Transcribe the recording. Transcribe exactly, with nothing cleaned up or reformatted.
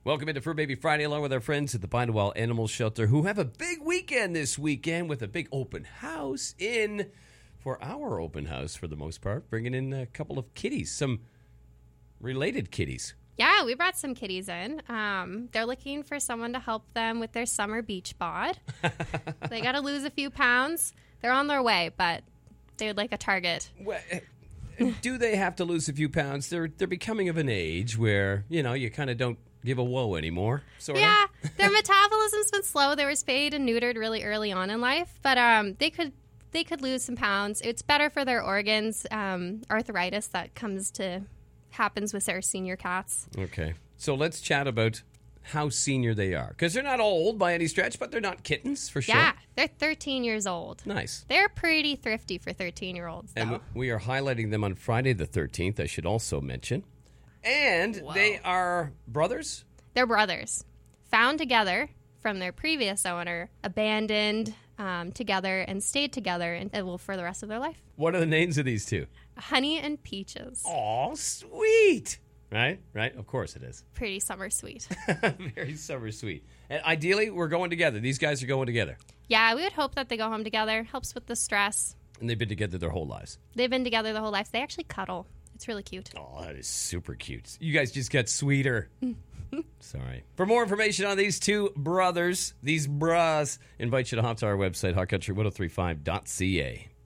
Welcome into Fur Baby Friday along with our friends at the Bindewell Animal Shelter who have a big weekend this weekend with a big open house in for our open house for the most part, bringing in a couple of kitties, some related kitties. Yeah, we brought some kitties in. Um, they're looking for someone to help them with their summer beach bod. They got to lose a few pounds. They're on their way, but they're like a target. Well, do they have to lose a few pounds? They're they're becoming of an age where, you know, you kind of don't give a whoa anymore. Sort yeah, of. Their metabolism's been slow. They were spayed and neutered really early on in life, but um, they could they could lose some pounds. It's better for their organs. Um, arthritis that comes to happens with our senior cats. Okay, so let's chat about how senior they are, because they're not old by any stretch, but they're not kittens for sure. Yeah, they're thirteen years old. Nice. They're pretty thrifty for thirteen-year-olds, though. And we are highlighting them on Friday the thirteenth, I should also mention. And Whoa. They are brothers? They're brothers. Found together from their previous owner, abandoned um, together, and stayed together and, uh, well, for the rest of their life. What are the names of these two? Honey and Peaches. Aw, sweet. Right? Right? Of course it is. Pretty summer sweet. Very summer sweet. And ideally, we're going together. These guys are going together. Yeah, we would hope that they go home together. Helps with the stress. And they've been together their whole lives. They've been together their whole life. They actually cuddle. It's really cute. Oh, that is super cute. You guys just got sweeter. Sorry. For more information on these two brothers, these bras, invite you to hop to our website, hot country ten thirty-five dot c a.